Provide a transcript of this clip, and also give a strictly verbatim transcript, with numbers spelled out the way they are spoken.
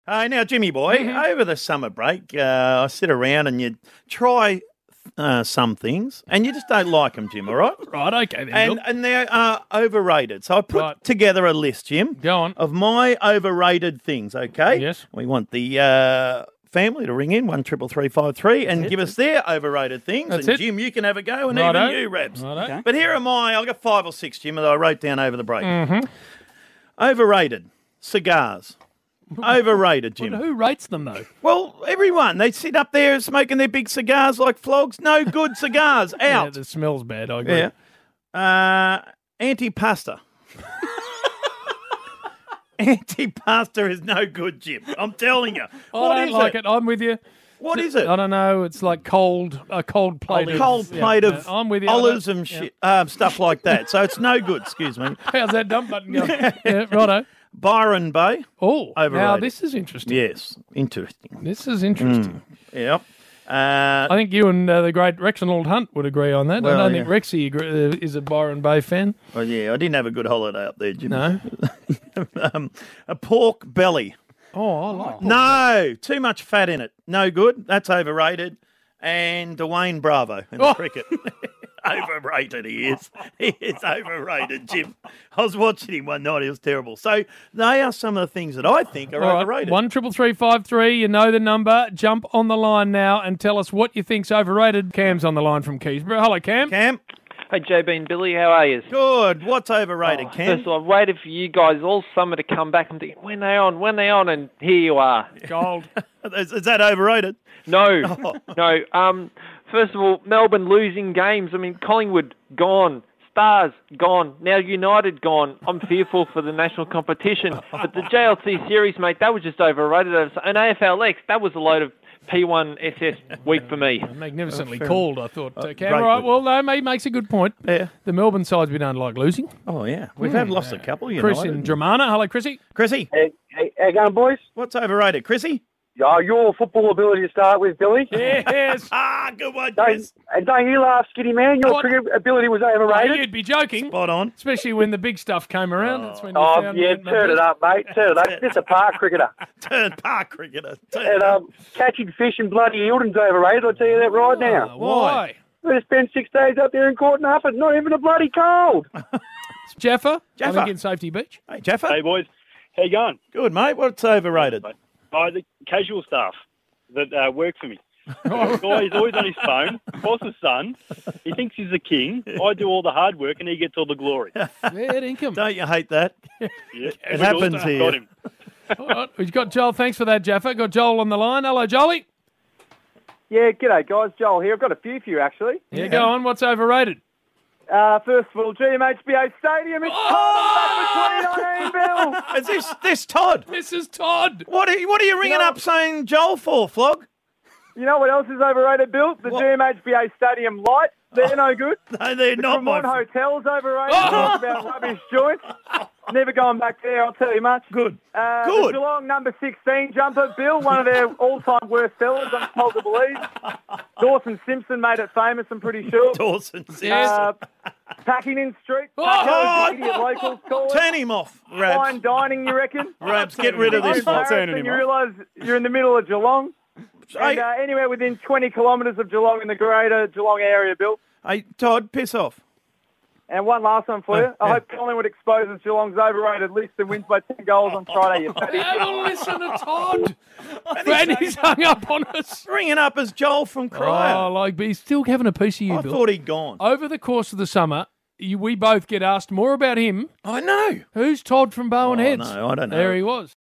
Uh, now, Jimmy boy, Mm-hmm. over the summer break, uh, I sit around and you try uh, some things and you just don't like them, Jim, all right? Right, okay then. And, Bill. and they are overrated. So I put Right. together a list, Jim, Go on. of my overrated things, okay? Yes. We want the uh, family to ring in, one triple three five three, and give us their overrated things. That's and it. Jim, you can have a go, and Righto. even you, Rebs. Righto. Okay. But here are my, I've got five or six, Jim, that I wrote down over the break. Mm-hmm. Overrated, cigars. Overrated, Jim. Well, who rates them, though? Well, everyone. They sit up there smoking their big cigars like flogs. No good cigars. Yeah, Out. the smell's bad, I agree. Yeah. Uh, antipasta. Antipasta is no good, Jim. I'm telling you. I What don't is like it? it? I'm with you. What is it? I don't know. It's like cold, a cold plate of... Cold plate yeah, of yeah. I'm with you. I olives don't- and yeah. shit, um, stuff like that. So it's no good. Excuse me. How's that dump button going? yeah, righto. Byron Bay. Oh, now Overrated. this is interesting. Yes, interesting. This is interesting. Yep. Uh, I think you and uh, the great Reginald Hunt would agree on that. I Well, don't think yeah. Rexy agree, uh, is a Byron Bay fan. well, yeah, I didn't have a good holiday up there, Jim. No. um, a pork belly. Oh, I like No, too much fat in it. No good. That's overrated. And Dwayne Bravo in the Oh. cricket. Overrated he is. He is overrated, Jim. I was watching him one night. He was terrible. So they are some of the things that I think are All right, overrated. one triple three five three. You know the number. Jump on the line now and tell us what you think's overrated. Cam's on the line from Keysborough. Hello, Cam. Cam, Hey, J B and Billy, how are you? good. What's overrated, Cam? First of all, I've waited for you guys all summer to come back and think, when they on, when they on, and here you are. Gold. is, is that overrated? No, no. Um, first of all, Melbourne losing games. I mean, Collingwood gone, Stars gone, now United gone. I'm fearful for the national competition. But the J L C series, mate, that was just overrated. And A F L X, that was a load of P one S S week for me. Magnificently fair called, I thought. Uh, Cam, great all right, week. well, no, he makes a good point. Yeah. The Melbourne sides we don't like losing. Oh, yeah. We've had lost a couple, you Chris know. in Dramana. Hello, Chrissy. Chrissy, Hey, hey, how you going, boys? what's overrated? Chrissy? Oh, your football ability to start with, Billy. Yes. Ah, good one, Don't, Chris. and don't you laugh, Skinny Man. Your What? cricket ability was Oh, overrated. you'd be joking. Spot on. Especially when the big stuff came around. That's when you Oh, found yeah, me at my turn it best. up, mate. Turn it up. Just a park cricketer. Turn park cricketer. Turn And it up. um, catching fish in bloody Eildon's overrated, I'll tell you that right Oh, now. why? We spent six days up there in Court Nufford, not even a bloody cold. Jaffa? I Jaffa. think in Safety Beach. Hey, Jaffa. Hey, boys. How you going? Good, mate. What's overrated? Oh, the casual staff that uh, work for me. The guy is always on his phone, boss's son. He thinks he's the king. I do all the hard work and he gets all the glory. Fair income. Don't you hate that? Yeah. It happens here. Got him. All right, we've got Joel. Thanks for that, Jaffa. Got Joel on the line. Hello, Jolie. Yeah, g'day, guys. Joel here. I've got a few for you, actually. Yeah, go on. What's overrated? Uh, first of all, G M H B A Stadium. It's Oh! cold back between on Bill. Is this this Todd? This is Todd. What are you, what are you ringing No. up saying Joel for, Flog? You know what else is overrated, Bill? The What? G M H B A Stadium lights. They're no good. No, they're The not my. Cremorne Hotel's overrated. Oh! Talk about rubbish joints. Never going back there, I'll tell you much. Good. Uh, Good. The Geelong number sixteen jumper, Bill, one of their all-time worst sellers, I'm told to believe. Dawson Simpson made it famous, I'm pretty sure. Dawson. Yes. Uh, Packington Street. Oh! Packington, the idiot locals call it. Turn him off, Fine Rabs. dining, you reckon? Rabs, get rid of this. It's Flog. embarrassing, you realise you're in the middle of Geelong. Hey, And uh, anywhere within twenty kilometres of Geelong in the greater Geelong area, Bill. hey, Todd, piss off. And one last one for you. Oh, I yeah. hope Collingwood exposes Geelong's overrated list and wins by ten goals on Friday. You fatty. Have a listen to Todd. Man, he's hung up on us. Ringing up as Joel from Oh, Cryer. like, but he's still having a piece of you, I Bill. thought he'd gone. Over the course of the summer, you, we both get asked more about him. I know. Who's Todd from Bowen Oh, Heads? no, I don't know. There he was.